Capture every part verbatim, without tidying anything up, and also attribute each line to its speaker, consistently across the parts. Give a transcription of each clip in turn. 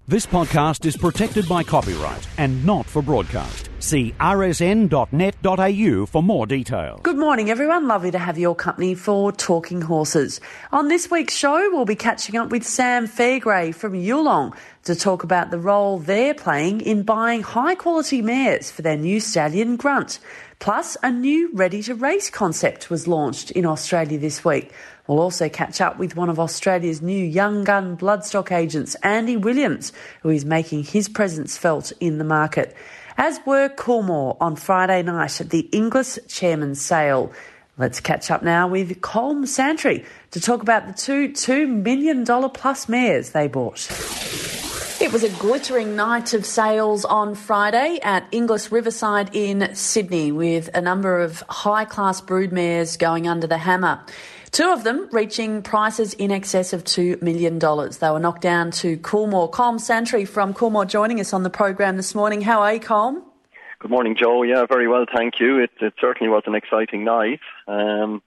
Speaker 1: This podcast is protected by copyright and not for broadcast. See r s n dot net dot a u for more details.
Speaker 2: Good morning, everyone. Lovely to have your company for Talking Horses. On this week's show, we'll be catching up with Sam Fairgrave from Yulong to talk about the role they're playing in buying high-quality mares for their new stallion Grunt. Plus, a new ready-to-race concept was launched in Australia this week. We'll also catch up with one of Australia's new young gun bloodstock agents, Andy Williams, who is making his presence felt in the market. As were Coolmore on Friday night at the Inglis Chairman's Sale. Let's catch up now with Colm Santry to talk about the two two million dollars plus mares they bought. It was a glittering night of sales on Friday at Inglis Riverside in Sydney, with a number of high-class broodmares going under the hammer. Two of them reaching prices in excess of two million dollars. They were knocked down to Coolmore. Colm Santry from Coolmore joining us on the program this morning. How are you, Colm?
Speaker 3: Good morning, Joe. Yeah, very well, thank you. It, it certainly was an exciting night. Um,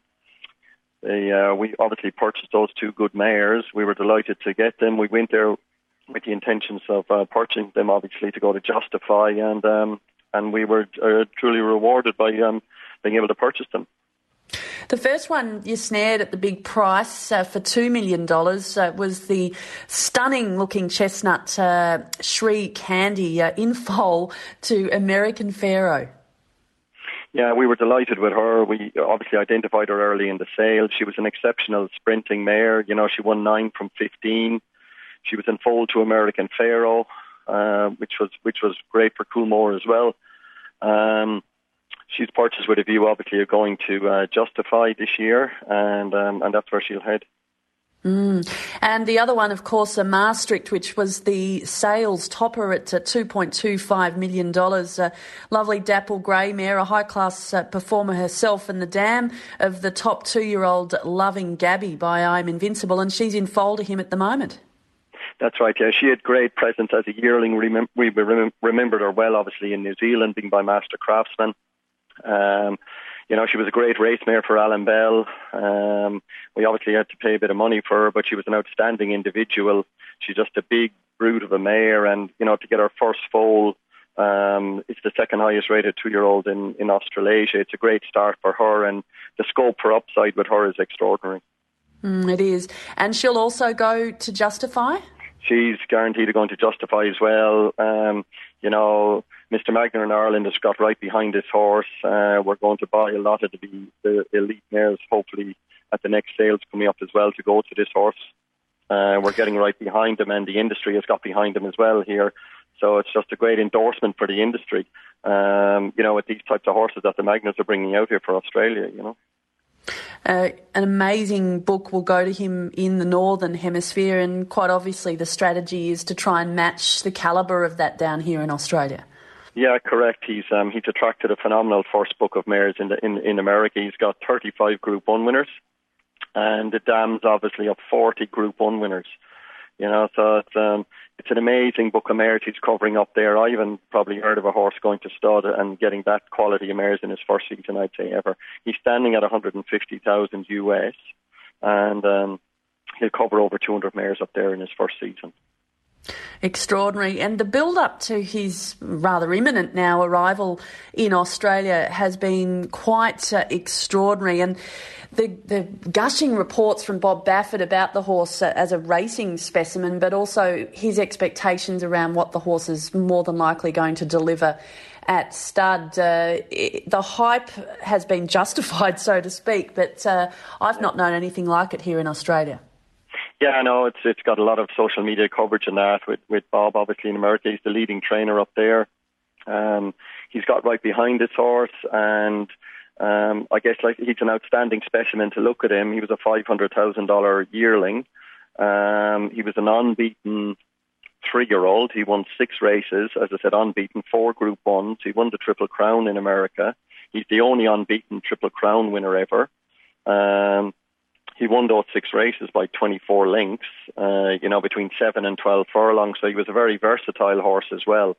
Speaker 3: they, uh, we obviously purchased those two good mares. We were delighted to get them. We went there with the intentions of uh, purchasing them, obviously, to go to Justify, and um, and we were uh, truly rewarded by um, being able to purchase them.
Speaker 2: The first one you snared at the big price uh, for two million dollars uh, was the stunning-looking chestnut uh, Shree Candy uh, in foal to American Pharaoh.
Speaker 3: Yeah, we were delighted with her. We obviously identified her early in the sale. She was an exceptional sprinting mare. You know, she won nine from fifteen. She was in foal to American Pharaoh, uh, which was which was great for Coolmore as well. Um, she's purchased with a view, obviously, of going to uh, Justify this year, and um, and that's where she'll head.
Speaker 2: Mm. And the other one, of course, a Maastricht, which was the sales topper at uh, two point two five million dollars. A lovely dapple grey mare, a high-class uh, performer herself, and the dam of the top two-year-old Loving Gabby by I'm Invincible, and she's in foal to him at the moment.
Speaker 3: That's right, yeah. She had great presence as a yearling. Remem- we remem- remembered her well, obviously, in New Zealand, being by Master Craftsman. Um, you know, she was a great race mare for Alan Bell. Um, we obviously had to pay a bit of money for her, but she was an outstanding individual. She's just a big brute of a mare, and, you know, to get her first foal, um, it's the second highest rated two-year-old in, in Australasia. It's a great start for her, and the scope for upside with her is extraordinary.
Speaker 2: Mm, it is. And she'll also go to Justify?
Speaker 3: She's guaranteed to go to Justify as well. Um, you know, Mister Magner in Ireland has got right behind this horse. Uh, we're going to buy a lot of the, the elite mares, hopefully, at the next sales coming up as well, to go to this horse. Uh, we're getting right behind them, and the industry has got behind them as well here. So it's just a great endorsement for the industry, um, you know, with these types of horses that the Magners are bringing out here for Australia, you know.
Speaker 2: Uh, an amazing book will go to him in the Northern Hemisphere, and quite obviously the strategy is to try and match the calibre of that down here in Australia.
Speaker 3: Yeah, correct. He's um, he's attracted a phenomenal first book of mares in, the, in in America. He's got thirty-five Group One winners, and the dams obviously have forty Group One winners. You know, so it's um, it's an amazing book of mares he's covering up there. I haven't probably heard of a horse going to stud and getting that quality of mares in his first season, I'd say, ever. He's standing at one hundred fifty thousand U S, and um, he'll cover over two hundred mares up there in his first season.
Speaker 2: Extraordinary. And the build-up to his rather imminent now arrival in Australia has been quite uh, extraordinary. And the, the gushing reports from Bob Baffert about the horse uh, as a racing specimen, but also his expectations around what the horse is more than likely going to deliver at stud. Uh, it, the hype has been justified, so to speak, but uh, I've not known anything like it here in Australia.
Speaker 3: Yeah, I know. It's it's got a lot of social media coverage in that with, with Bob, obviously, in America. He's the leading trainer up there. Um, he's got right behind this horse, and um, I guess like he's an outstanding specimen to look at him. He was a five hundred thousand dollars yearling. Um, he was an unbeaten three-year-old. He won six races, as I said, unbeaten, four Group Ones. He won the Triple Crown in America. He's the only unbeaten Triple Crown winner ever. Um, He won those six races by twenty-four lengths, uh, you know, between seven and twelve furlongs. So he was a very versatile horse as well.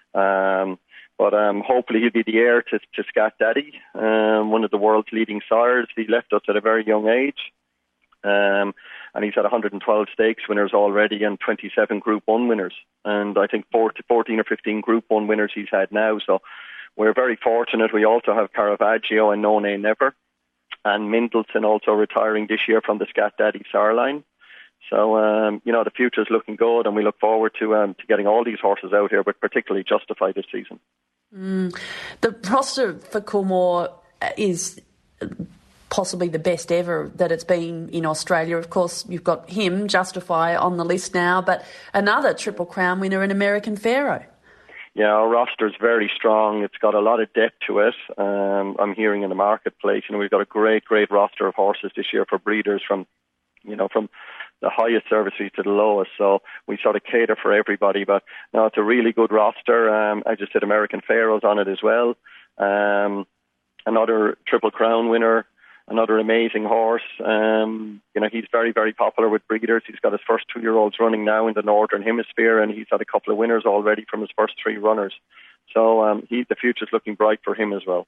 Speaker 3: Um, but um, hopefully he'll be the heir to, to Scat Daddy, um, one of the world's leading sires. He left us at a very young age. Um, and he's had one hundred twelve stakes winners already and twenty-seven Group One winners, and I think fourteen or fifteen Group One winners he's had now. So we're very fortunate. We also have Caravaggio and No Nay Never, and Mendelssohn also retiring this year from the Scat Daddy Star line. So, um, you know, the future's looking good, and we look forward to um, to getting all these horses out here, but particularly Justify this season.
Speaker 2: Mm. The roster for Coolmore is possibly the best ever that it's been in Australia. Of course, you've got him, Justify, on the list now, but another Triple Crown winner in American Pharaoh.
Speaker 3: Yeah, our roster's very strong. It's got a lot of depth to it. Um, I'm hearing in the marketplace, you know, we've got a great, great roster of horses this year for breeders from, you know, from the highest service fee to the lowest. So we sort of cater for everybody. But no, it's a really good roster. Um, I just said American Pharaoh's on it as well. Um, another Triple Crown winner, another amazing horse. Um, you know, he's very, very popular with breeders. He's got his first two-year-olds running now in the Northern Hemisphere, and he's had a couple of winners already from his first three runners. So um, he, the future's looking bright for him as well.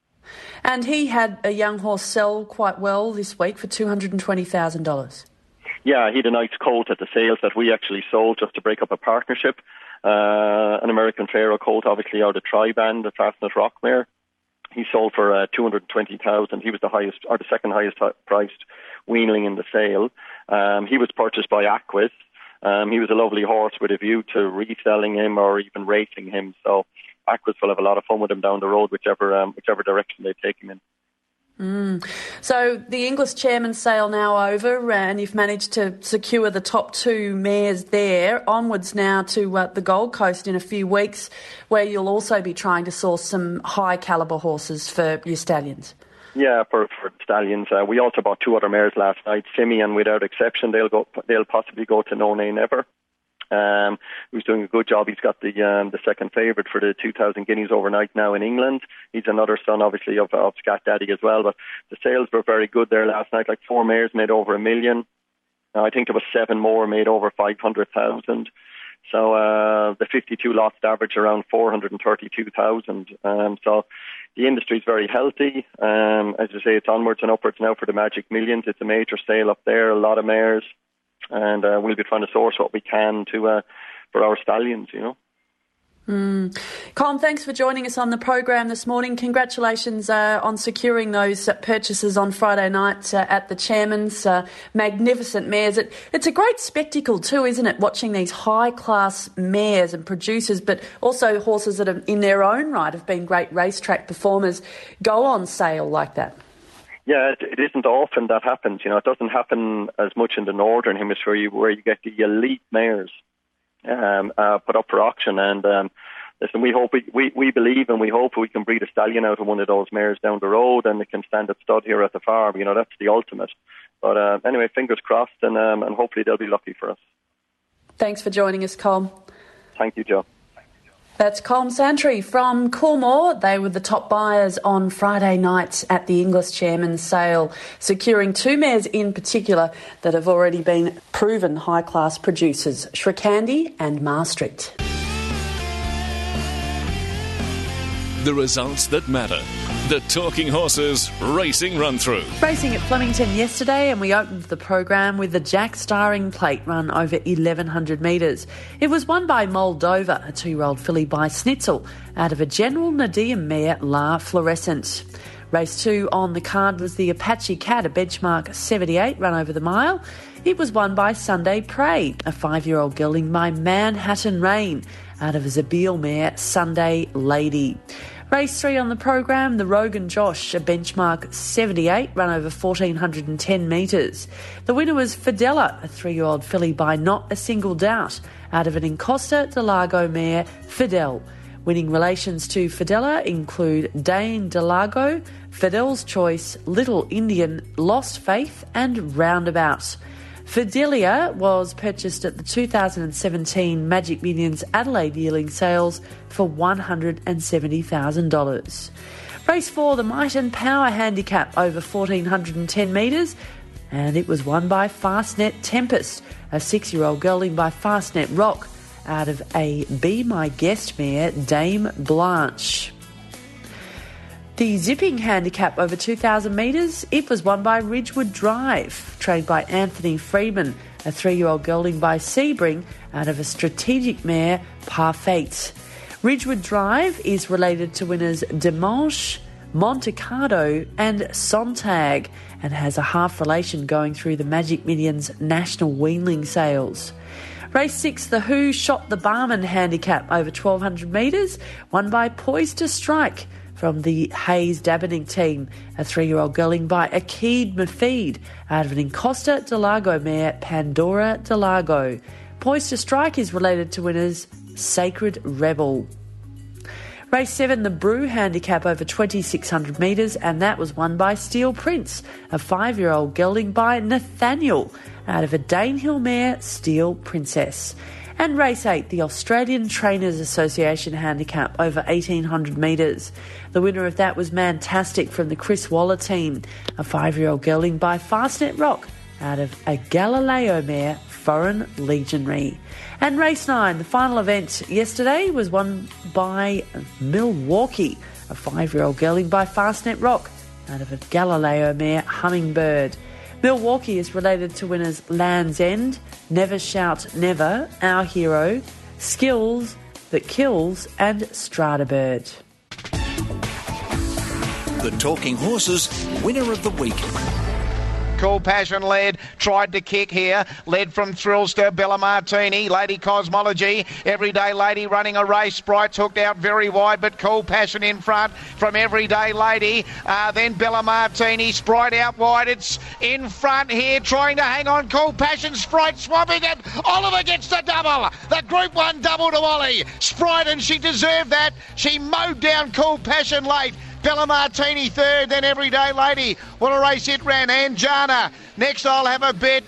Speaker 2: And he had a young horse sell quite well this week for two hundred twenty thousand dollars.
Speaker 3: Yeah, he had a nice colt at the sales that we actually sold just to break up a partnership. Uh, an American Pharaoh colt, obviously out of Tri-Band, the Fastnet Rock mare. He sold for uh, two hundred twenty thousand dollars. He was the highest, or the second highest priced weanling in the sale. Um, he was purchased by Aquis. Um, he was a lovely horse with a view to reselling him or even racing him. So Aquis will have a lot of fun with him down the road, whichever um, whichever direction they take him in.
Speaker 2: Mm. So the English Chairman's sale now over, and you've managed to secure the top two mares there. Onwards now to uh, the Gold Coast in a few weeks, where you'll also be trying to source some high calibre horses for your stallions. Yeah,
Speaker 3: for, for stallions. Uh, we also bought two other mares last night. Simeon, without exception, they'll go. They'll possibly go to No Nay Never. Um, who's doing a good job. He's got the um, the second favourite for the two thousand guineas overnight now in England. He's another son, obviously, of, of Scat Daddy as well. But the sales were very good there last night. Like four mares made over a million. Uh, I think there was seven more made over five hundred thousand. So uh, the fifty-two lots average around four hundred thirty-two thousand. Um, so the industry is very healthy. Um, as you say, it's onwards and upwards now for the Magic Millions. It's a major sale up there. A lot of mares. And uh, we'll be trying to source what we can to uh, for our stallions, you know.
Speaker 2: Mm. Colm, thanks for joining us on the program this morning. Congratulations uh, on securing those uh, purchases on Friday night uh, at the Chairman's. Uh, magnificent mares. It, it's a great spectacle too, isn't it, watching these high-class mares and producers, but also horses that have, in their own right have been great racetrack performers, go on sale like that.
Speaker 3: Yeah, it, it isn't often that happens. You know, it doesn't happen as much in the Northern Hemisphere where you get the elite mares um, uh, put up for auction. And um, listen, we hope we, we, we believe and we hope we can breed a stallion out of one of those mares down the road, and it can stand at stud here at the farm. You know, that's the ultimate. But uh, anyway, fingers crossed, and um, and hopefully they'll be lucky for us.
Speaker 2: Thanks for joining us, Colm.
Speaker 3: Thank you, Joe.
Speaker 2: That's Colm Santry from Coolmore. They were the top buyers on Friday night at the English Chairman's sale, securing two mares in particular that have already been proven high-class producers, Shrikandi and Maastricht.
Speaker 4: The results that matter. The Talking Horses Racing Run-Through.
Speaker 2: Racing at Flemington yesterday, and we opened the program with the Jack Starring Plate run over eleven hundred metres. It was won by Moldova, a two-year-old filly by Snitzel, out of a General Nadir mare, La Fluorescent. Race two on the card was the Apache Cat, a benchmark seventy-eight, run over the mile. It was won by Sunday Prey, a five-year-old gelding by Manhattan Rain, out of a Zabeel mare, Sunday Lady. Race three on the program, the Rogan Josh, a benchmark seventy-eight, run over one thousand four hundred ten metres. The winner was Fidela, a three-year-old filly by Not a Single Doubt, out of an Encosta de Lago mare, Fidel. Winning relations to Fidela include Dane de Lago, Fidel's Choice, Little Indian, Lost Faith and Roundabout. Fidelia was purchased at the two thousand seventeen Magic Millions Adelaide yearling sales for one hundred seventy thousand dollars. Race four, the Might and Power Handicap over one thousand four hundred ten metres, and it was won by Fastnet Tempest, a six-year-old gelding by Fastnet Rock, out of a Be My Guest mare, Dame Blanche. The zipping handicap over two thousand metres, it was won by Ridgewood Drive, trained by Anthony Freeman, a three-year-old gelding by Sebring out of a strategic mare, Parfait. Ridgewood Drive is related to winners Dimanche, Montecarlo and Sontag, and has a half relation going through the Magic Millions national weanling sales. Race six, the Who Shot the Barman handicap over twelve hundred metres, won by Poised to Strike from the Hayes Dabening team, a three-year-old gelding by Akid Mafid out of an Encosta de Lago mare, Pandora de Lago. Poised to Strike is related to winners Sacred Rebel. Race seven, the Brew handicap over twenty-six hundred metres, and that was won by Steel Prince, a five-year-old gelding by Nathaniel out of a Danehill mare, Steel Princess. And race eight, the Australian Trainers Association handicap over eighteen hundred metres. The winner of that was Mantastic from the Chris Waller team, a five-year-old gelding by Fastnet Rock out of a Galileo mare, Foreign Legionary. And race nine, the final event yesterday, was won by Milwaukee, a five-year-old gelding by Fastnet Rock out of a Galileo mare, Hummingbird. Milwaukee is related to winners Land's End, Never Shout Never, Our Hero, Skills That Kills and Stradabird.
Speaker 5: The Talking Horses winner of the week.
Speaker 6: Cool Passion led, tried to kick here, led from Thrillster, Bella Martini, Lady Cosmology, Everyday Lady running a race, Sprite's hooked out very wide, but Cool Passion in front from Everyday Lady, uh, then Bella Martini, Sprite out wide, it's in front here, trying to hang on, Cool Passion, Sprite swamping it, Oliver gets the double, the Group one double to Ollie, Sprite, and she deserved that, she mowed down Cool Passion late, Bella Martini third, then Everyday Lady. What a race it ran. Anjana. Next I'll have a bet.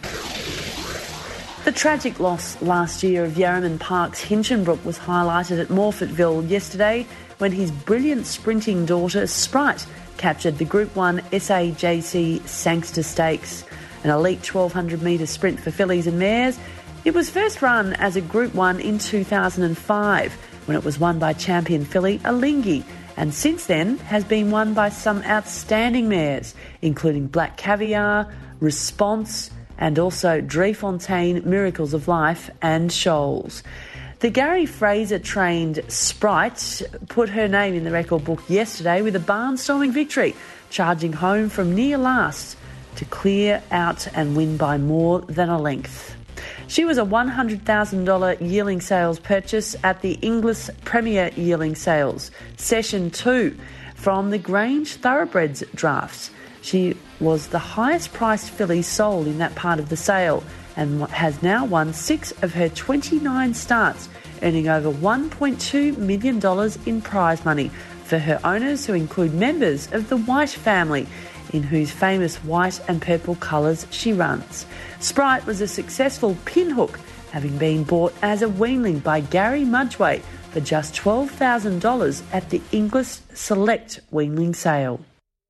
Speaker 2: The tragic loss last year of Yarraman Park's Hinchinbrook was highlighted at Morfettville yesterday when his brilliant sprinting daughter Sprite captured the Group one S A J C Sangster Stakes, an elite twelve hundred metre sprint for fillies and mares. It was first run as a Group one in two thousand five when it was won by champion filly Alinghi, and since then has been won by some outstanding mares, including Black Caviar, Response, and also Driefontein, Miracles of Life, and Shoals. The Gary Fraser-trained Sprite put her name in the record book yesterday with a barnstorming victory, charging home from near last to clear out and win by more than a length. She was a one hundred thousand dollars yearling sales purchase at the Inglis Premier Yearling Sales, Session two, from the Grange Thoroughbreds drafts. She was the highest priced filly sold in that part of the sale and has now won six of her twenty-nine starts, earning over one point two million dollars in prize money for her owners, who include members of the White family, in whose famous white and purple colours she runs. Sprite was a successful pinhook, having been bought as a weanling by Gary Mudgway for just twelve thousand dollars at the Inglis Select Weanling Sale.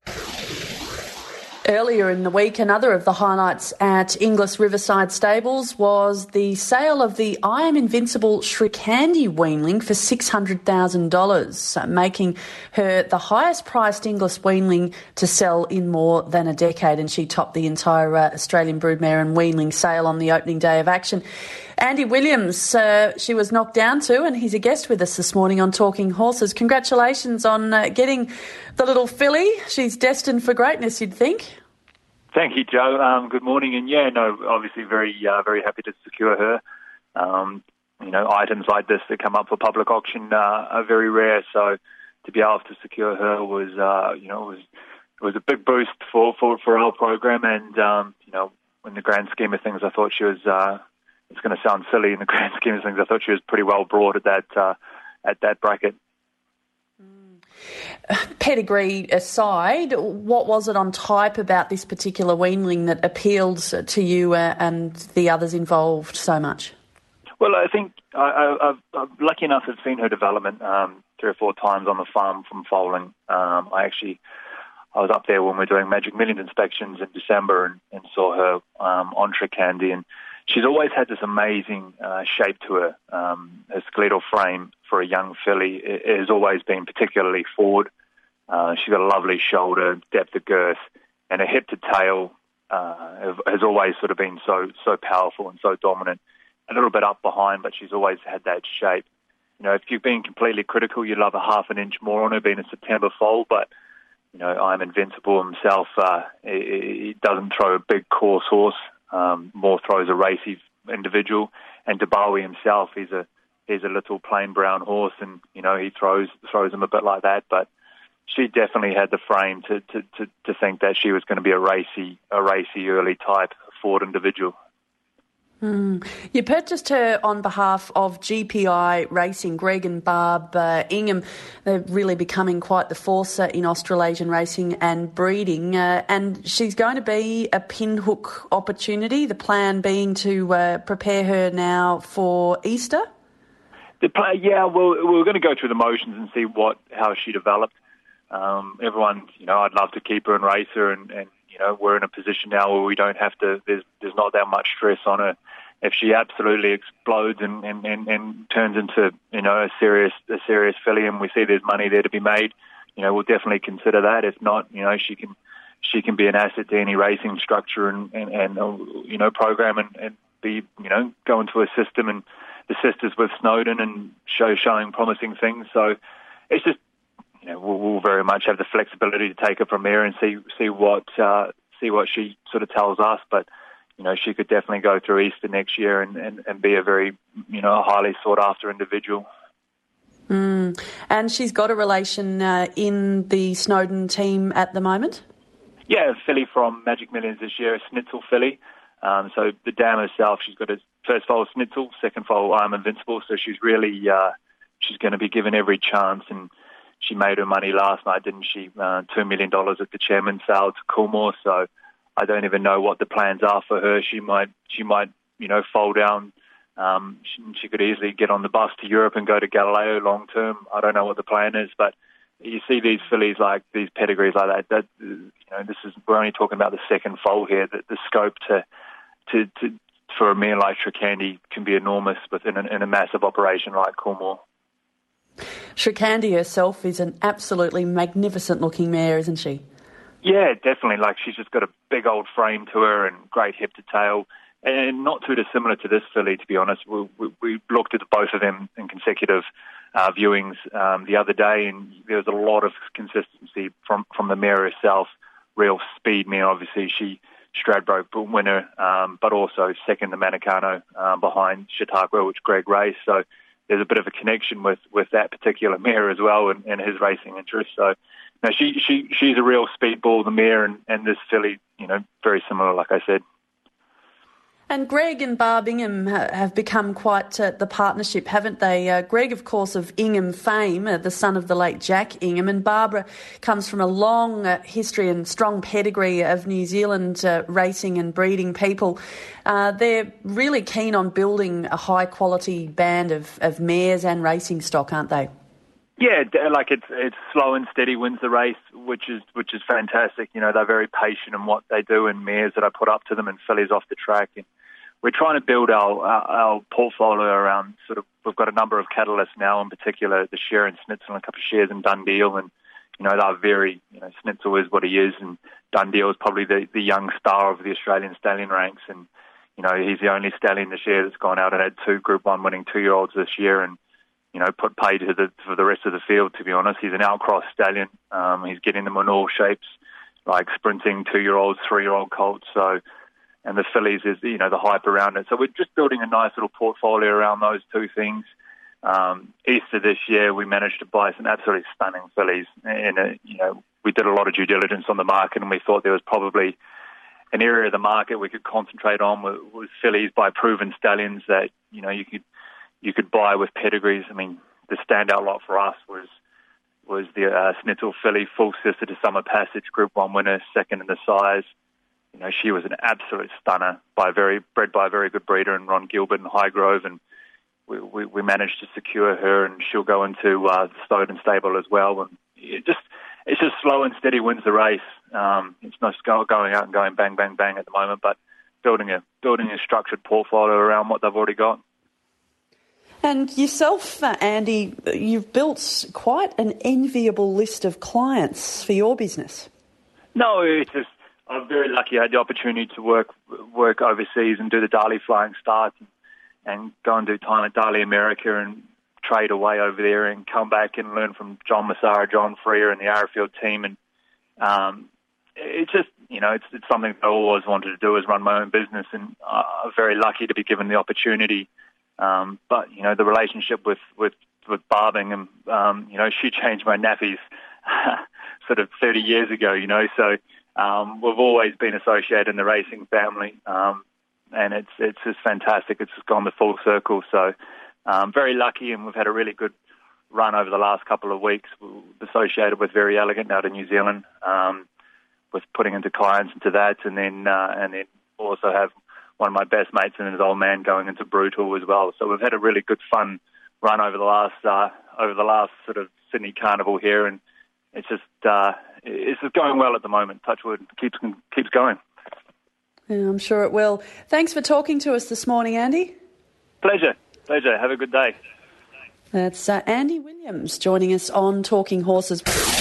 Speaker 2: Earlier in the week, another of the highlights at Inglis Riverside Stables was the sale of the I Am Invincible Shrikandi weanling for six hundred thousand dollars, making her the highest priced Inglis weanling to sell in more than a decade, and she topped the entire uh, Australian Broodmare and Weanling sale on the opening day of action. Andy Williams, uh, she was knocked down to, and he's a guest with us this morning on Talking Horses. Congratulations on uh, getting the little filly. She's destined for greatness, you'd think.
Speaker 7: Thank you, Joe. Um, good morning. And yeah, no, obviously very, uh, very happy to secure her. Um, you know, items like this that come up for public auction uh, are very rare. So to be able to secure her was, uh, you know, was it was a big boost for, for, for our program. And um, you know, in the grand scheme of things, I thought she was. Uh, it's going to sound silly in the grand scheme of things. I thought she was pretty well brought at that uh, at that bracket.
Speaker 2: Pedigree aside, what was it on type about this particular weanling that appealed to you uh, and the others involved so much?
Speaker 7: Well, I think I, I, I'm lucky enough to have seen her development um, three or four times on the farm from foaling. Um, I actually I was up there when we were doing Magic Millions inspections in December and, and saw her um, on Shrikandi, and she's always had this amazing uh, shape to her. Um, her skeletal frame for a young filly has always been particularly forward. Uh, she's got a lovely shoulder, depth of girth, and her hip to tail uh, has always sort of been so so powerful and so dominant. A little bit up behind, but she's always had that shape. You know, if you've been completely critical, you'd love a half an inch more on her, being a September foal, but, you know, I'm Invincible himself. Uh, he, he doesn't throw a big coarse horse, um, more throws a racy individual. And Dabawi himself, he's a he's a little plain brown horse, and, you know, he throws throws him a bit like that, but she definitely had the frame to, to, to, to think that she was going to be a racy, a racy early type Ford individual.
Speaker 2: Mm. You purchased her on behalf of G P I Racing. Greg and Barb uh, Ingham, they're really becoming quite the force uh, in Australasian racing and breeding, uh, and she's going to be a pinhook opportunity, the plan being to uh, prepare her now for Easter?
Speaker 7: The play, yeah, well, we're going to go through the motions and see what how she developed. Um, everyone, you know, I'd love to keep her and race her, and, and you know, we're in a position now where we don't have to. There's there's not that much stress on her. If she absolutely explodes and, and, and, and turns into, you know, a serious a serious filly, and we see there's money there to be made, you know, we'll definitely consider that. If not, you know, she can she can be an asset to any racing structure and and, and uh, you know, program and, and be, you know, go into a system and assist us with Snowden and show showing promising things. So it's just, you know, we'll, we'll very much have the flexibility to take her from there and see see what uh, see what she sort of tells us. But, you know, she could definitely go through Easter next year and, and, and be a very, you know, a highly sought after individual.
Speaker 2: Mm. And she's got a relation uh, in the Snowden team at the moment?
Speaker 7: Yeah, a filly from Magic Millions this year, a Snitzel filly. Um, so the dam herself, she's got a first foal Snitzel, second foal I'm Invincible. So she's really, uh, she's going to be given every chance, and she made her money last night, didn't she? Uh, Two million dollars at the chairman's sale to Coolmore. So I don't even know what the plans are for her. She might, she might, you know, fall down. Um, she, she could easily get on the bus to Europe and go to Galileo long term. I don't know what the plan is, but you see these fillies like these pedigrees like that. That you know, this is we're only talking about the second foal here. That the scope to, to, to for a mare like Shrakandi can be enormous within a, in a massive operation like Coolmore.
Speaker 2: Shrakandi herself is an absolutely magnificent-looking mare, isn't she?
Speaker 7: Yeah, definitely. Like, she's just got a big old frame to her and great hip to tail, and not too dissimilar to this filly, to be honest. We, we, we looked at both of them in consecutive uh, viewings um, the other day, and there was a lot of consistency from, from the mare herself. Real speed mare, obviously. She Stradbroke winner, um, but also second to Manicano um, behind Chautauqua, which Greg raced. So there's a bit of a connection with, with that particular mare as well, and, and his racing interest. So no, she she she's a real speedball, the mare, and, and this filly, you know, very similar, like I said.
Speaker 2: And Greg and Barb Ingham have become quite uh, the partnership, haven't they? Uh, Greg, of course, of Ingham fame, uh, the son of the late Jack Ingham, and Barbara comes from a long uh, history and strong pedigree of New Zealand uh, racing and breeding people. Uh, they're really keen on building a high-quality band of, of mares and racing stock, aren't they?
Speaker 7: Yeah, like it's it's slow and steady wins the race, which is which is fantastic. You know, they're very patient in what they do, and mares that I put up to them and fillies off the track. And we're trying to build our, our our portfolio around sort of. We've got a number of catalysts now, in particular the share in Snitzel and a couple of shares in Dundeel, and you know they're very. You know, Snitzel is what he is, and Dundeel is probably the the young star of the Australian stallion ranks, and you know he's the only stallion this year that's gone out and had two Group One winning two year olds this year, and. You know, put pay to the for the rest of the field. To be honest, he's an outcross stallion. Um, he's getting them in all shapes, like sprinting two-year-olds, three-year-old colts. So, and the fillies is you know the hype around it. So we're just building a nice little portfolio around those two things. Um, Easter this year, we managed to buy some absolutely stunning fillies, and uh, you know we did a lot of due diligence on the market, and we thought there was probably an area of the market we could concentrate on with, with fillies by proven stallions that you know you could. You could buy with pedigrees. I mean, the standout lot for us was was the uh, Snitzel filly, full sister to Summer Passage, Group One winner, second in the size. You know, she was an absolute stunner, by a very bred by a very good breeder in Ron Gilbert and Highgrove, and we, we, we managed to secure her, and she'll go into uh, the Snowden stable as well. And it just it's just slow and steady wins the race. Um, it's not going out and going bang bang bang at the moment, but building a building a structured portfolio around what they've already got.
Speaker 2: And yourself, uh, Andy, you've built quite an enviable list of clients for your business.
Speaker 7: No, it's just I'm very lucky. I had the opportunity to work work overseas and do the Dali Flying Start and, and go and do time at Dali America and trade away over there and come back and learn from John Massara, John Freer and the Arrowfield team. And um, it's just, you know, it's, it's something I always wanted to do, is run my own business, and I'm very lucky to be given the opportunity. Um, but, you know, the relationship with, with, with Barbing, and, um, you know, she changed my nappies sort of thirty years ago, you know, so um, we've always been associated in the racing family, um, and it's it's just fantastic. It's just gone the full circle. So um, very lucky, and we've had a really good run over the last couple of weeks. We're associated with Very Elegant out in New Zealand, um, with putting into clients into that, and then uh, and then also have one of my best mates and his old man going into Brutal as well. So we've had a really good fun run over the last uh, over the last sort of Sydney Carnival here, and it's just uh, it's just going well at the moment. Touchwood, keeps keeps going.
Speaker 2: Yeah, I'm sure it will. Thanks for talking to us this morning, Andy.
Speaker 7: Pleasure, pleasure. Have a good day.
Speaker 2: That's uh, Andy Williams joining us on Talking Horses.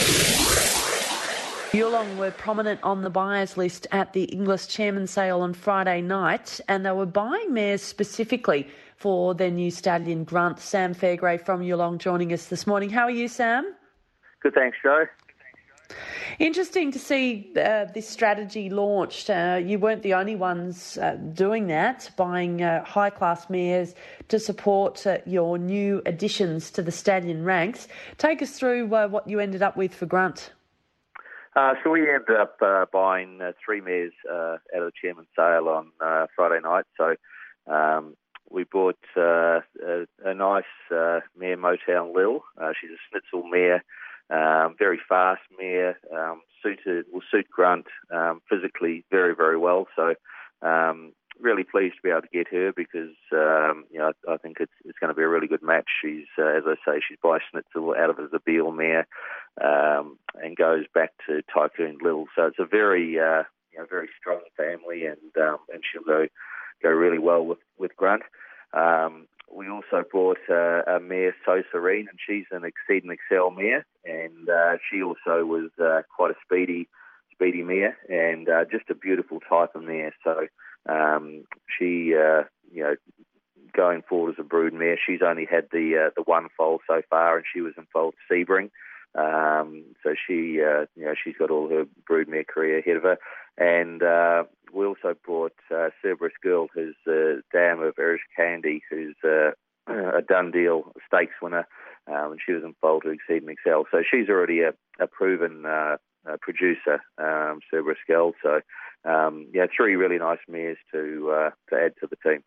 Speaker 2: Yulong were prominent on the buyers list at the Inglis Chairman Sale on Friday night, and they were buying mares specifically for their new stallion Grunt. Sam Fairgrave from Yulong joining us this morning. How are you, Sam?
Speaker 8: Good, thanks, Joe.
Speaker 2: Interesting to see uh, this strategy launched. Uh, you weren't the only ones uh, doing that, buying uh, high-class mares to support uh, your new additions to the stallion ranks. Take us through uh, what you ended up with for Grunt.
Speaker 8: Uh, so we ended up uh, buying uh, three mares uh, out of the Chairman's Sale on uh, Friday night. So um, we bought uh, a, a nice uh, mare, Motown Lil. Uh, she's a Schnitzel mare. Um, very fast mare, um, suited will suit Grunt um, physically very, very well. So um, really pleased to be able to get her, because um, you know I, I think it's it's going to be a really good match. She's uh, as I say, she's by Schnitzel out of the Beal mare, um, and goes back to Tycoon Lil. So it's a very uh, you know very strong family, and um, and she'll go go really well with with Grunt. Um, We also bought uh, a mare, So Serene, and she's an Exceed and Excel mare, and uh, she also was uh, quite a speedy, speedy mare, and uh, just a beautiful type of mare. So um, she, uh, you know, going forward as a brood mare, she's only had the uh, the one foal so far, and she was in foal to Sebring. Um, so she, uh, you know, she's got all her broodmare career ahead of her. And uh, we also brought uh, Cerberus Girl, who's the dam of Irish Candy, who's uh, a done deal stakes winner, um, and she was in foal to Exceed and Excel. So she's already a, a proven uh, uh, producer, um, Cerberus Girl. So um, yeah, three really nice mares to uh, to add to the team.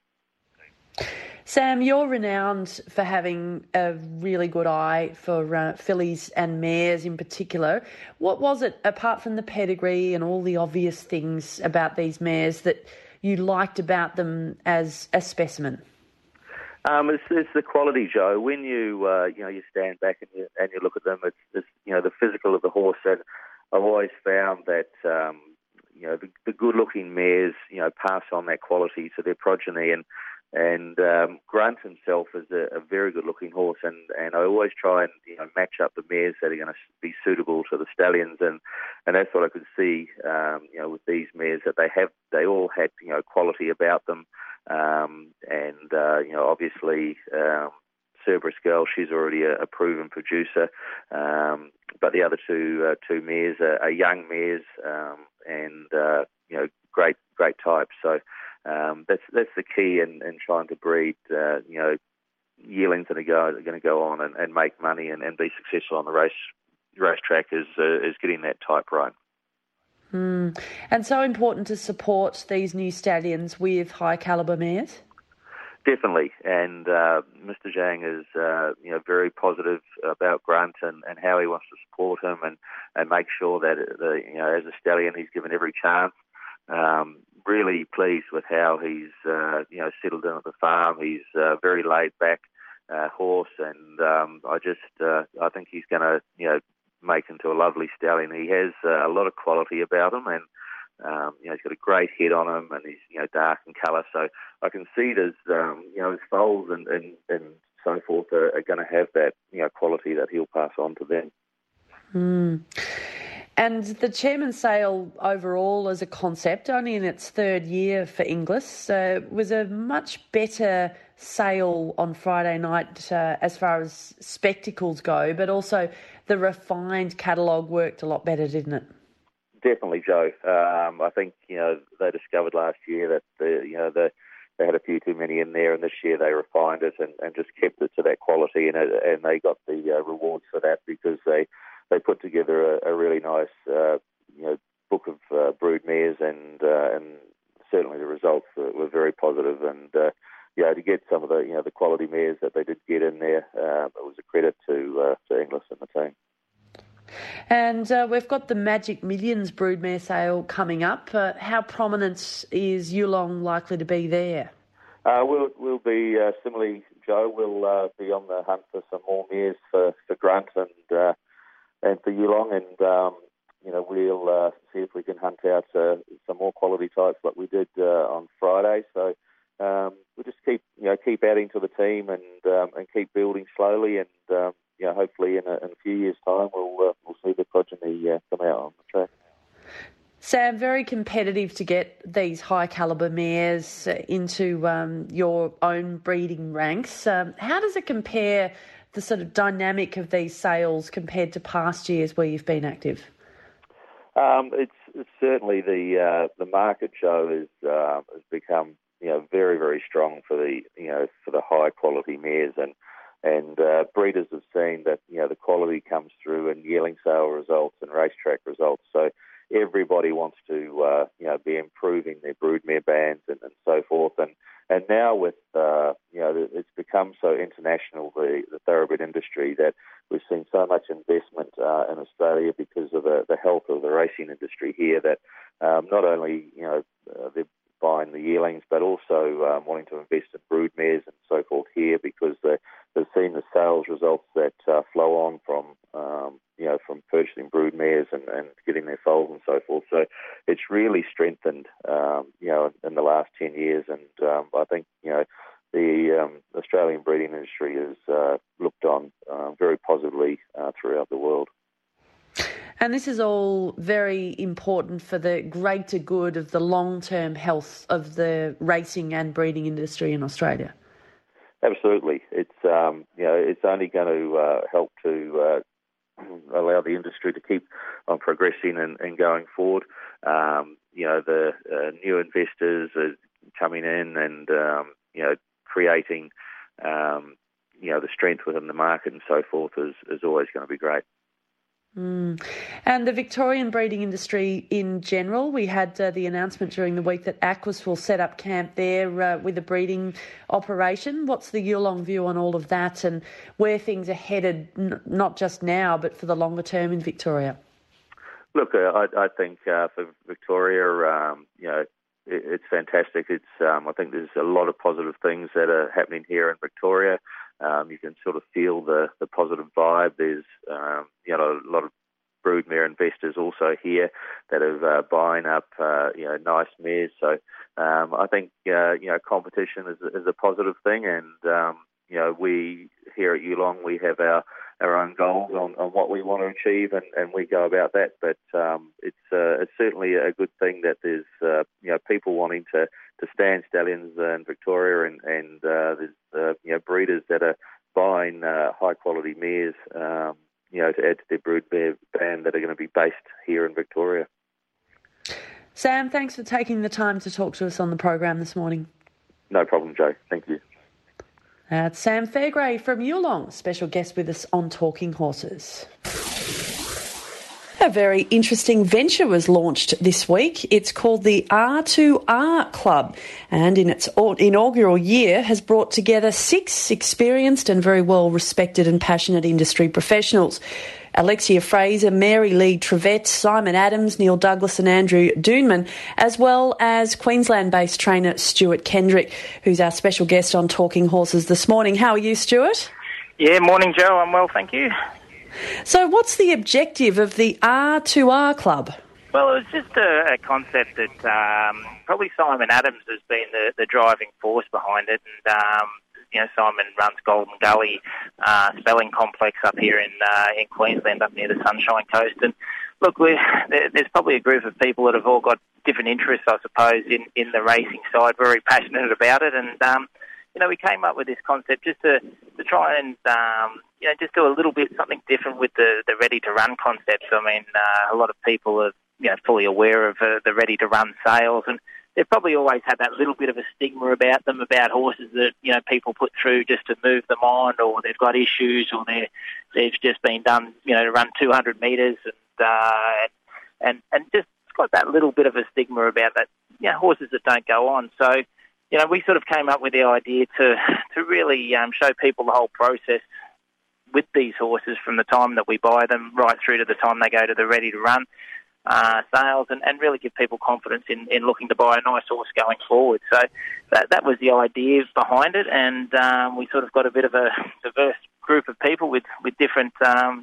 Speaker 2: Sam, you're renowned for having a really good eye for uh, fillies and mares in particular. What was it, apart from the pedigree and all the obvious things about these mares, that you liked about them as a specimen?
Speaker 8: Um, it's, it's the quality, Joe. When you uh, you know you stand back and you, and you look at them, it's, it's you know the physical of the horse. And I've always found that um, you know the, the good-looking mares you know pass on that quality to their progeny. And And um, Grunt himself is a, a very good-looking horse, and, and I always try and you know match up the mares that are going to be suitable to the stallions, and, and that's what I could see, um, you know, with these mares, that they have they all had you know quality about them, um, and uh, you know obviously um, Cerberus Girl, she's already a, a proven producer, um, but the other two uh, two mares are, are young mares, um, and uh, you know great great types. So. Um, that's that's the key in, in trying to breed, uh, you know, yearlings that are, go, are going to go on and, and make money and, and be successful on the race racetrack is uh, is getting that type right.
Speaker 2: Mm. And so important to support these new stallions with high calibre mares.
Speaker 8: Definitely, and uh, Mister Zhang is uh, you know very positive about Grunt and, and how he wants to support him and, and make sure that the, you know as a stallion he's given every chance. Um, really pleased with how he's, uh, you know, settled in at the farm. He's a very laid-back uh, horse, and um, I just, uh, I think he's going to, you know, make into a lovely stallion. He has uh, a lot of quality about him, and um, you know, he's got a great head on him, and he's, you know, dark in colour. So I can see there's, um, you know, his foals and, and, and so forth are, are going to have that, you know, quality that he'll pass on to them.
Speaker 2: Mm. And the Chairman's Sale overall as a concept, only in its third year for Inglis, uh, was a much better sale on Friday night uh, as far as spectacles go, but also the refined catalogue worked a lot better, didn't it?
Speaker 8: Definitely, Joe. Um, I think, you know, they discovered last year that, the, you know, the, they had a few too many in there, and this year they refined it and, and just kept it to that quality, and, it, and they got the uh, rewards for that because they, they put together a, a really nice, uh, you know, book of uh, brood mares, and uh, and certainly the results were, were very positive. And uh, yeah, to get some of the, you know, the quality mares that they did get in there, uh, it was a credit to uh, to Inglis and the team.
Speaker 2: And uh, we've got the Magic Millions broodmare sale coming up. Uh, how prominent is Yulong likely to be there?
Speaker 8: Uh, we'll we'll be uh, similarly, Joe. We'll uh, be on the hunt for some more mares for, for Grunt and uh, and for Yulong, and um, you know, we'll uh, see if we can hunt out uh, some more quality types like we did uh, on Friday. So um, we'll just keep you know keep adding to the team and um, and keep building slowly, and um, you know, hopefully in a, in a few years' time we'll uh, we'll see the progeny uh, come out on the track.
Speaker 2: Sam, very competitive to get these high calibre mares into um, your own breeding ranks. Um, how does it compare, the sort of dynamic of these sales compared to past years where you've been active?
Speaker 8: Um, it's, it's certainly the uh, the market, Joe, is uh, has become you know very very strong for the you know for the high quality mares, and and uh, breeders have seen that you know the quality comes through in yearling sale results and racetrack results. So everybody wants to uh, you know be improving their broodmare bands and, and so forth, and and now with uh, you know it's become so international, the, the thoroughbred industry, that we've seen so much investment uh, in Australia because of the, the health of the racing industry here, that um, not only you know uh, they're buying the yearlings, but also um, wanting to invest in broodmares and so forth here because they, they've seen the sales results that uh, flow on from um, you know from purchasing broodmares and, and getting their foals and so forth. So it's really strengthened um, you know in the last ten years, and um, I think you know the um, Australian breeding industry is uh, looked on uh, very positively uh, throughout the world.
Speaker 2: And this is all very important for the greater good of the long-term health of the racing and breeding industry in Australia.
Speaker 8: Absolutely, it's um, you know it's only going to uh, help to uh, allow the industry to keep on progressing and, and going forward. Um, you know the uh, new investors are coming in and um, you know creating um, you know the strength within the market and so forth is, is always going to be great.
Speaker 2: Mm. And the Victorian breeding industry in general, we had uh, the announcement during the week that Aquis will set up camp there uh, with a breeding operation. What's the Yulong view on all of that and where things are headed, n- not just now, but for the longer term in Victoria?
Speaker 8: Look, uh, I, I think uh, for Victoria, um, you know, it, it's fantastic. It's um, I think there's a lot of positive things that are happening here in Victoria. Um, you can sort of feel the, the positive vibe. There's um, you know a lot of broodmare investors also here that are uh, buying up uh, you know nice mares. So um, I think uh, you know competition is, is a positive thing, and um, you know we here at Yulong we have our, our own goals on, on what we want to achieve, and, and we go about that. But um, it's uh, it's certainly a good thing that there's uh, you know people wanting to, to stand stallions in Victoria, and and uh, there's uh, you know breeders that are buying uh, high quality mares um, you know to add to their broodmare band that are going to be based here in Victoria.
Speaker 2: Sam, thanks for taking the time to talk to us on the program this morning.
Speaker 8: No problem, Joe. Thank you.
Speaker 2: That's Sam Fairgrave from Yulong, special guest with us on Talking Horses. A very interesting venture was launched this week. It's called the R two R Club, and in its inaugural year has brought together six experienced and very well respected and passionate industry professionals. Alexia Fraser, Mary Lee Trevette, Simon Adams, Neil Douglas and Andrew Doonman, as well as Queensland-based trainer Stuart Kendrick, who's our special guest on Talking Horses this morning. How are you, Stuart?
Speaker 9: Yeah, morning, Joe. I'm well, thank you.
Speaker 2: So what's the objective of the R two R Club?
Speaker 9: Well, it was just a, a concept that um, probably Simon Adams has been the, the driving force behind it, and um, you know, Simon runs Golden Gully uh, Spelling Complex up here in uh, in Queensland, up near the Sunshine Coast. And look, we're, there's probably a group of people that have all got different interests, I suppose, in, in the racing side, very passionate about it. And, um, you know, we came up with this concept just to, to try and, um, you know, just do a little bit something different with the, the ready-to-run concept. I mean, uh, a lot of people are, you know, fully aware of uh, the ready-to-run sales, and they've probably always had that little bit of a stigma about them, about horses that, you know, people put through just to move them on, or they've got issues, or they're, they've just been done, you know, to run two hundred metres, and, uh, and, and just got that little bit of a stigma about that, you know, horses that don't go on. So, you know, we sort of came up with the idea to, to really um, show people the whole process with these horses from the time that we buy them right through to the time they go to the ready-to-run uh, sales, and, and really give people confidence in, in looking to buy a nice horse going forward. So that that was the idea behind it, and um, we sort of got a bit of a diverse group of people with, with different, um,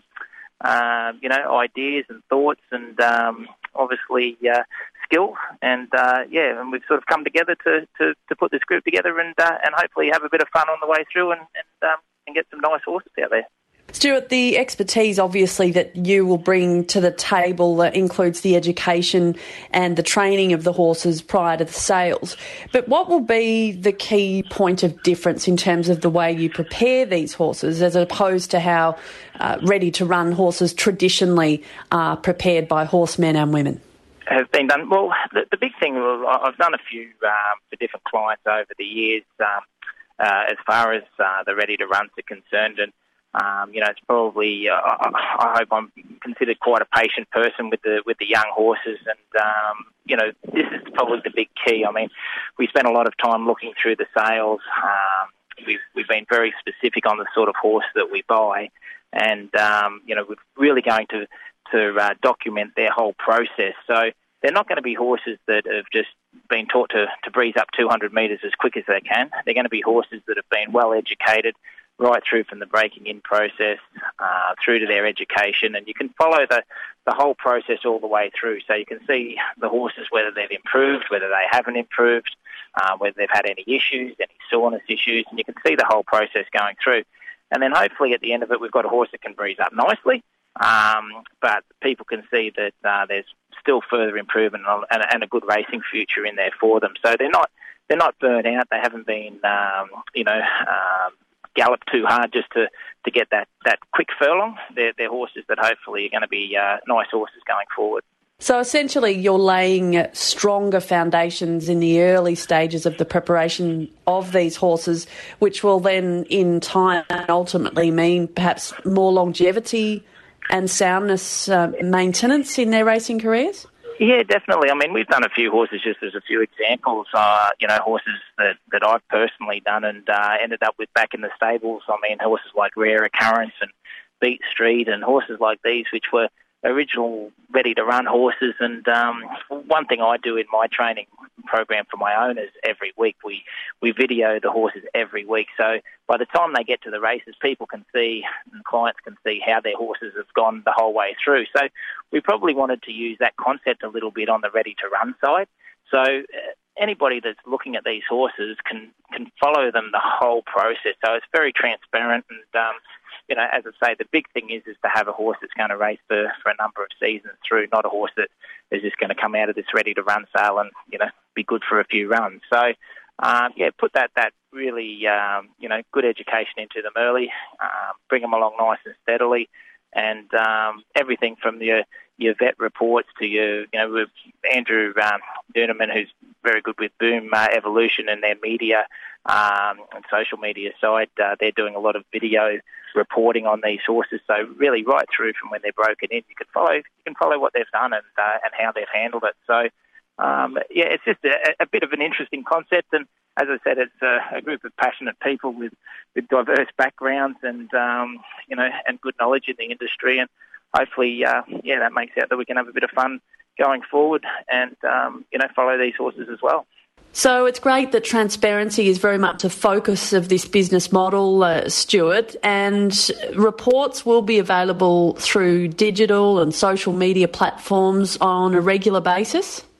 Speaker 9: uh, you know, ideas and thoughts, and um, obviously uh, skill, and uh, yeah, and we've sort of come together to, to, to put this group together, and uh, and hopefully have a bit of fun on the way through, and and, um, and get some nice horses out there.
Speaker 2: Stuart, the expertise, obviously, that you will bring to the table uh, includes the education and the training of the horses prior to the sales. But what will be the key point of difference in terms of the way you prepare these horses, as opposed to how uh, ready-to-run horses traditionally are prepared by horsemen and women?
Speaker 9: Have been done well. The, the big thing, well, I've done a few um, for different clients over the years, um, uh, as far as uh, the ready-to-runs are concerned, and Um, you know, it's probably, uh, I, I hope I'm considered quite a patient person with the with the young horses, and, um, you know, this is probably the big key. I mean, we spent a lot of time looking through the sales. Um, we've, we've been very specific on the sort of horse that we buy, and, um, you know, we're really going to, to uh, document their whole process. So they're not going to be horses that have just been taught to, to breeze up two hundred metres as quick as they can. They're going to be horses that have been well educated, right through from the breaking in process uh, through to their education, and you can follow the, the whole process all the way through. So you can see the horses, whether they've improved, whether they haven't improved, uh, whether they've had any issues, any soreness issues, and you can see the whole process going through. And then hopefully at the end of it, we've got a horse that can breeze up nicely, um, but people can see that uh, there's still further improvement and, and a good racing future in there for them. So they're not they're not burnt out. They haven't been, um, you know, um, gallop too hard just to, to get that, that quick furlong. They're, they're horses that hopefully are going to be uh, nice horses going forward.
Speaker 2: So essentially you're laying stronger foundations in the early stages of the preparation of these horses, which will then in time ultimately mean perhaps more longevity and soundness uh, maintenance in their racing careers?
Speaker 9: Yeah, definitely. I mean, we've done a few horses, just as a few examples, uh, you know, horses that, that I've personally done and uh, ended up with back in the stables. I mean, horses like Rare Occurrence and Beat Street and horses like these, which were original ready-to-run horses. And um, one thing I do in my training program for my owners every week, we, we video the horses every week. So by the time they get to the races, people can see, and clients can see how their horses have gone the whole way through. So we probably wanted to use that concept a little bit on the ready-to-run side. So uh, anybody that's looking at these horses can, can follow them the whole process. So it's very transparent, and um, you know, as I say, the big thing is is to have a horse that's going to race for, for a number of seasons through, not a horse that is just going to come out of this ready-to-run sale and, you know, be good for a few runs. So, um, yeah, put that, that really, um, you know, good education into them early, um, bring them along nice and steadily, and um, everything from your your vet reports to your, you know, with Andrew um, Duneman, who's very good with Boom uh, Evolution and their media um, and social media side. Uh, they're doing a lot of video reporting on these horses, so really right through from when they're broken in, you can follow you can follow what they've done and uh, and how they've handled it. So um, yeah, it's just a, a bit of an interesting concept, and as I said, it's a, a group of passionate people with, with diverse backgrounds and um, you know and good knowledge in the industry, and hopefully uh, yeah that makes out that we can have a bit of fun going forward and um, you know follow these horses as well.
Speaker 2: So it's great that transparency is very much a focus of this business model, uh, Stuart, and reports will be available through digital and social media platforms on a regular basis?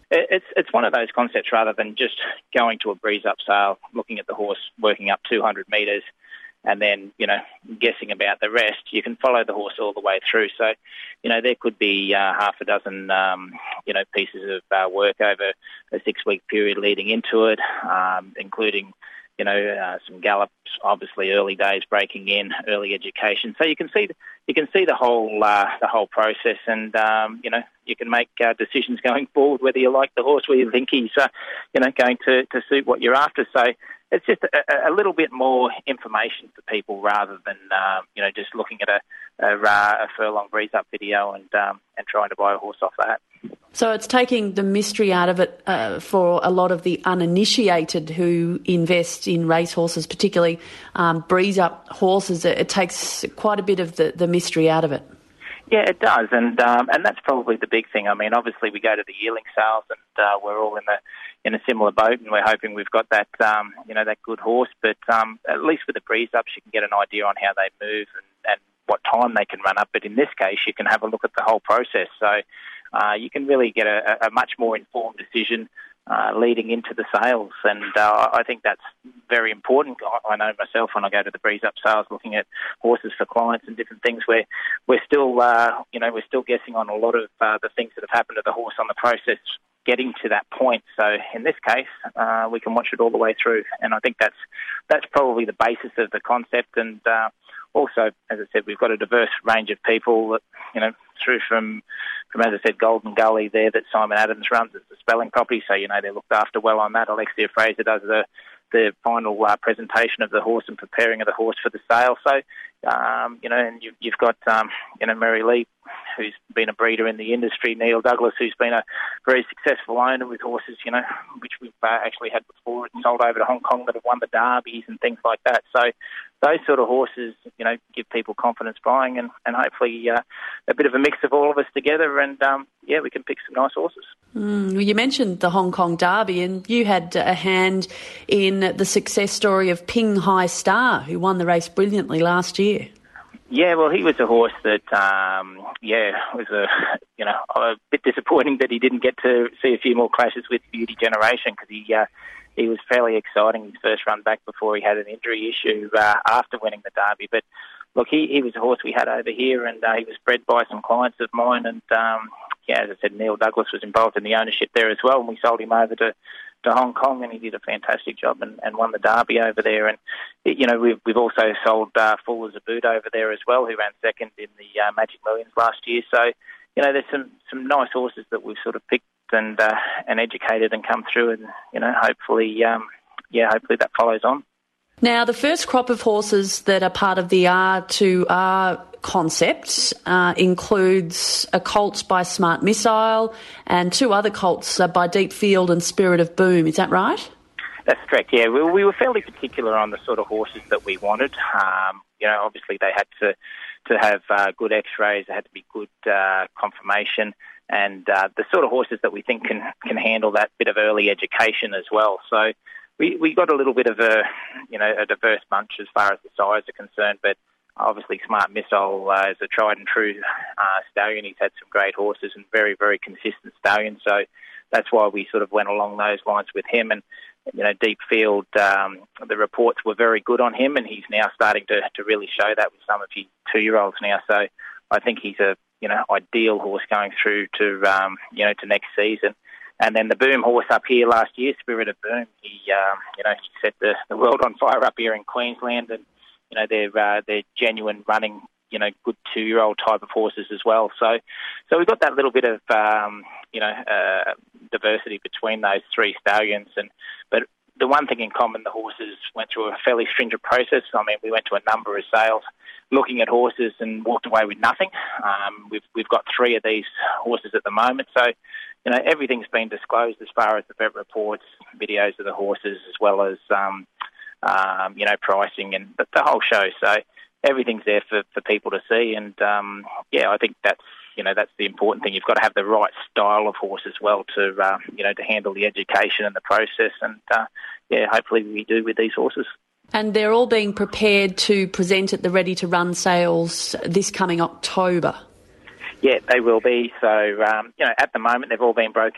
Speaker 9: It's it's one of those concepts rather than just going to a breeze-up sale, looking at the horse working up two hundred metres and then, you know, guessing about the rest. You can follow the horse all the way through. So, you know, there could be uh, half a dozen, um, you know, pieces of uh, work over a six-week period leading into it, um, including, you know, uh, some gallops, obviously early days breaking in, early education. So you can see you can see the whole uh, the whole process, and um, you know, you can make uh, decisions going forward whether you like the horse, whether you think he's uh, you know going to, to suit what you're after. So it's just a, a little bit more information for people rather than uh, you know just looking at a a, a furlong breeze up video and um, and trying to buy a horse off that.
Speaker 2: So it's taking the mystery out of it uh, for a lot of the uninitiated who invest in racehorses, particularly um, breeze-up horses. It, it takes quite a bit of the, the mystery out of it.
Speaker 9: Yeah, it does, and um, and that's probably the big thing. I mean, obviously we go to the yearling sales, and uh, we're all in the in a similar boat, and we're hoping we've got that um, you know that good horse. But um, at least with the breeze-ups, you can get an idea on how they move and, and what time they can run up. But in this case, you can have a look at the whole process. So. Uh, you can really get a, a much more informed decision uh, leading into the sales, and uh, I think that's very important. I, I know myself when I go to the breeze up sales, looking at horses for clients and different things, where we're still, uh, you know, we're still guessing on a lot of uh, the things that have happened to the horse on the process getting to that point. So in this case, uh, we can watch it all the way through, and I think that's that's probably the basis of the concept. And uh, also, as I said, we've got a diverse range of people that, you know, through from, from as I said, Golden Gully there that Simon Adams runs as the spelling property, so, you know, they're looked after well on that. Alexia Fraser does the the final uh, presentation of the horse and preparing of the horse for the sale. So, um, you know, and you, you've got, um, you know, Mary Lee, who's been a breeder in the industry, Neil Douglas, who's been a very successful owner with horses, you know, which we've uh, actually had before and sold over to Hong Kong that have won the derbies and things like that. So those sort of horses, you know, give people confidence buying, and, and hopefully uh, a bit of a mix of all of us together, and, um, yeah, we can pick some nice horses.
Speaker 2: Mm, well, you mentioned the Hong Kong Derby, and you had a hand in the success story of Ping Hai Star, who won the race brilliantly last year.
Speaker 9: Yeah, well, he was a horse that, um, yeah, was a, you know, a bit disappointing that he didn't get to see a few more clashes with Beauty Generation, because he uh, he was fairly exciting his first run back before he had an injury issue uh, after winning the Derby. But look, he, he was a horse we had over here, and uh, he was bred by some clients of mine, and um, yeah, as I said, Neil Douglas was involved in the ownership there as well, and we sold him over to to Hong Kong, and he did a fantastic job and, and won the Derby over there. And, you know, we've, we've also sold uh, Fuller's a Boot over there as well, who ran second in the uh, Magic Millions last year. So, you know, there's some, some nice horses that we've sort of picked and uh, and educated and come through, and, you know, hopefully, um, yeah, hopefully that follows on.
Speaker 2: Now, the first crop of horses that are part of the R two R concept uh, includes a Colts by Smart Missile and two other Colts uh, by Deep Field and Spirit of Boom. Is that right?
Speaker 9: That's correct, yeah. We, we were fairly particular on the sort of horses that we wanted. Um, you know, obviously they had to, to have uh, good x-rays, they had to be good uh, confirmation, and uh, the sort of horses that we think can, can handle that bit of early education as well. So we, we got a little bit of a, you know, a diverse bunch as far as the size are concerned, but obviously Smart Missile uh, is a tried and true uh, stallion. He's had some great horses and very, very consistent stallion, so that's why we sort of went along those lines with him. And, you know, Deep Field, um, the reports were very good on him, and he's now starting to, to really show that with some of his two-year-olds now. So I think he's a, you know, ideal horse going through to, um, you know, to next season. And then the Boom horse up here last year, Spirit of Boom, he, um, you know, he set the, the world on fire up here in Queensland, and, you know, they're, uh, they're genuine running, you know, good two-year-old type of horses as well. So, so we've got that little bit of, um, you know, uh, diversity between those three stallions. And but the one thing in common, the horses went through a fairly stringent process. I mean, we went to a number of sales looking at horses and walked away with nothing. Um, we've we've got three of these horses at the moment, so you know everything's been disclosed as far as the vet reports, videos of the horses, as well as um, um, you know pricing and the, the whole show. So everything's there for, for people to see, and um, yeah, I think that's you know that's the important thing. You've got to have the right style of horse as well to uh, you know to handle the education and the process, and uh, yeah, hopefully we do with these horses.
Speaker 2: And they're all being prepared to present at the Ready to Run sales this coming October.
Speaker 9: Yeah, they will be. So, um, you know, at the moment they've all been broken in.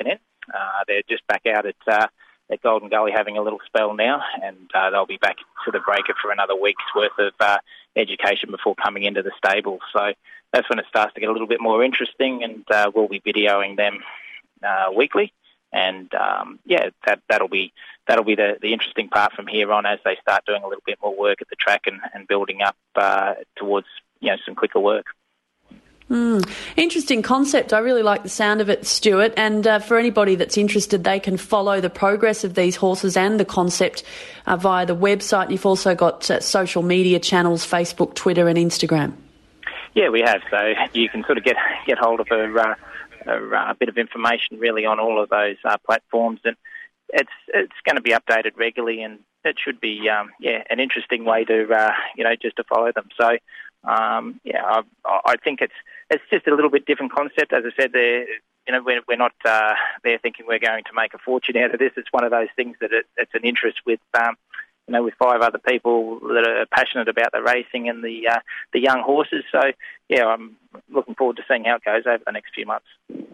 Speaker 9: Uh, they're just back out at uh, at Golden Gully having a little spell now, and uh, they'll be back to the breaker for another week's worth of uh, education before coming into the stable. So that's when it starts to get a little bit more interesting, and uh, we'll be videoing them uh, weekly. And um, yeah, that that'll be that'll be the, the interesting part from here on as they start doing a little bit more work at the track and, and building up uh, towards you know some quicker work.
Speaker 2: Mm. Interesting concept. I really like the sound of it, Stuart. And uh, for anybody that's interested, they can follow the progress of these horses and the concept uh, via the website. You've also got uh, social media channels, Facebook, Twitter and Instagram. Yeah, we have. So you can sort of get get hold of a, uh, a, a bit of information really on all of those uh, platforms. And it's it's going to be updated regularly, and it should be um, yeah an interesting way to uh, you know just to follow them. So um, yeah, I, I think it's it's just a little bit different concept. As I said, they're you know we're, we're not uh, there thinking we're going to make a fortune out of this. It's one of those things that it, it's an interest with um, you know with five other people that are passionate about the racing and the uh, the young horses. So yeah, I'm looking forward to seeing how it goes over the next few months.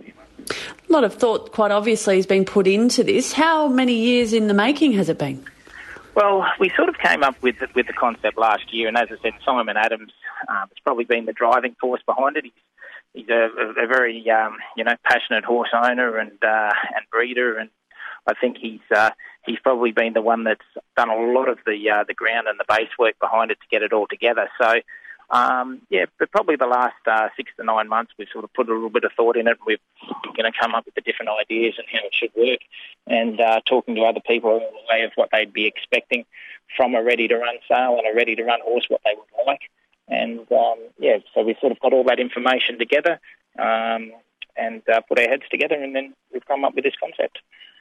Speaker 2: A lot of thought, quite obviously, has been put into this. How many years in the making has it been? Well, we sort of came up with the, with the concept last year, and as I said, Simon Adams um, has probably been the driving force behind it. He's, he's a, a, a very um, you know passionate horse owner and uh, and breeder, and I think he's uh, he's probably been the one that's done a lot of the uh, the ground and the base work behind it to get it all together. So. Um, yeah, but probably the last uh, six to nine months we've sort of put a little bit of thought in it. We're going to come up with the different ideas and how it should work, and uh, talking to other people along the way of what they'd be expecting from a ready-to-run sale and a ready-to-run horse, what they would like. And, um, yeah, so we sort of got all that information together um, and uh, put our heads together, and then we've come up with this concept.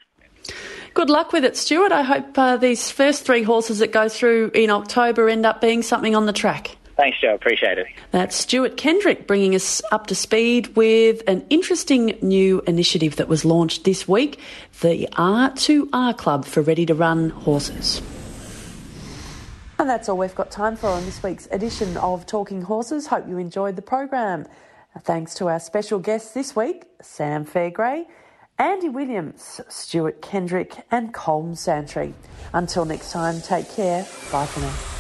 Speaker 2: Good luck with it, Stuart. I hope uh, these first three horses that go through in October end up being something on the track. Thanks, Joe. Appreciate it. That's Stuart Kendrick bringing us up to speed with an interesting new initiative that was launched this week, the R two R Club for ready-to-run horses. And that's all we've got time for on this week's edition of Talking Horses. Hope you enjoyed the program. Thanks to our special guests this week, Sam Fairgrey, Andy Williams, Stuart Kendrick and Colm Santry. Until next time, take care. Bye for now.